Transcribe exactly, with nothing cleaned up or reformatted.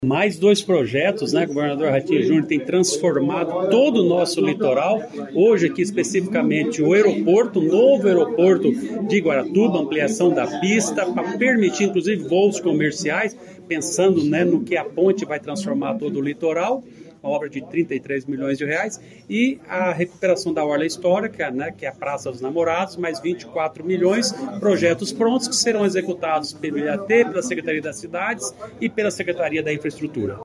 Mais dois projetos, né? O governador Ratinho Júnior tem transformado todo o nosso litoral. Hoje aqui especificamente o aeroporto, o novo aeroporto de Guaratuba, ampliação da pista para permitir inclusive voos comerciais, pensando, né, no que a ponte vai transformar todo o litoral. Uma obra de trinta e três milhões de reais, e a recuperação da Orla Histórica, né, que é a Praça dos Namorados, mais vinte e quatro milhões, projetos prontos que serão executados pelo I A T, pela Secretaria das Cidades e pela Secretaria da Infraestrutura.